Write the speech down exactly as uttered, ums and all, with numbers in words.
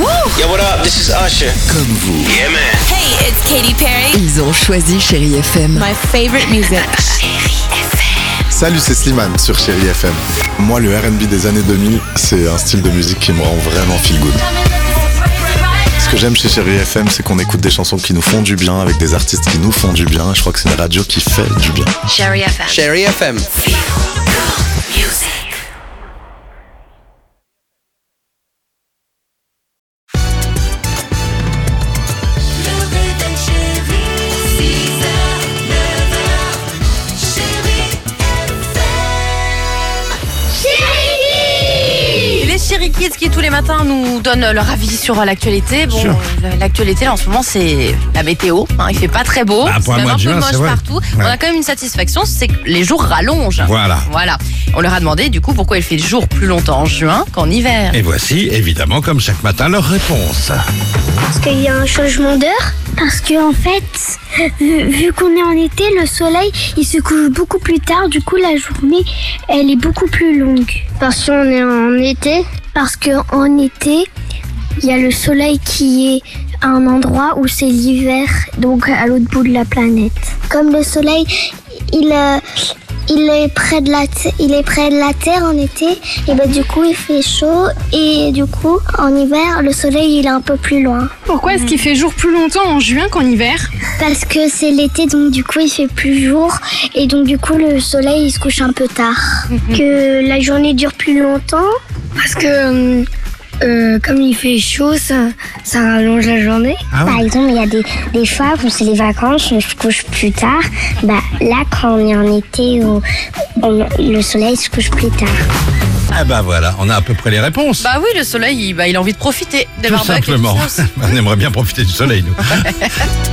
Yo, what up? This is Usher. Comme vous. Yeah, man. Hey, it's Katy Perry. Ils ont choisi Chérie F M. My favorite music. Salut, c'est Slimane sur Chérie F M. Moi, le R and B des années deux mille, c'est un style de musique qui me rend vraiment feel good. Ce que j'aime chez Chérie F M, c'est qu'on écoute des chansons qui nous font du bien, avec des artistes qui nous font du bien. Je crois que c'est une radio qui fait du bien. Chérie F M. Chérie F M. Chérie Kids qui tous les matins nous donnent leur avis sur l'actualité. Bon, Sure. l'actualité là en ce moment c'est la météo. Hein, il fait pas très beau, Bah, pour un c'est même mois un de peu juin, c'est moche vrai. partout. Ouais. On a quand même une satisfaction, c'est que les jours rallongent. Voilà. Voilà. On leur a demandé du coup pourquoi il fait le jour plus longtemps en juin qu'en hiver. Et voici, évidemment, comme chaque matin, leur réponse. Parce qu'il y a un changement d'heure. Parce que en fait, vu, vu qu'on est en été, le soleil il se couche beaucoup plus tard. Du coup, la journée elle est beaucoup plus longue. Parce qu'on est en été. Parce que en été, il y a le soleil qui est à un endroit où c'est l'hiver, donc à l'autre bout de la planète. Comme le soleil, il euh, il est près de la t- il est près de la Terre en été, et ben du coup il fait chaud, et du coup en hiver le soleil il est un peu plus loin. Pourquoi est-ce qu'il fait jour plus longtemps en juin qu'en hiver? Parce que c'est l'été, donc du coup il fait plus jour, et donc du coup le soleil il se couche un peu tard. Que la journée dure plus longtemps. Parce que euh, comme il fait chaud, ça, ça rallonge la journée. Ah Par oui. exemple, il y a des, des fois où c'est les vacances, on se couche plus tard. Bah, là, quand on est en été, on- on- le soleil se couche plus tard. Ah bah voilà, on a à peu près les réponses. Bah oui, le soleil, il, bah, il a envie de profiter des Tout barbecues et tout simplement. ça aussi. On aimerait bien profiter du soleil, nous.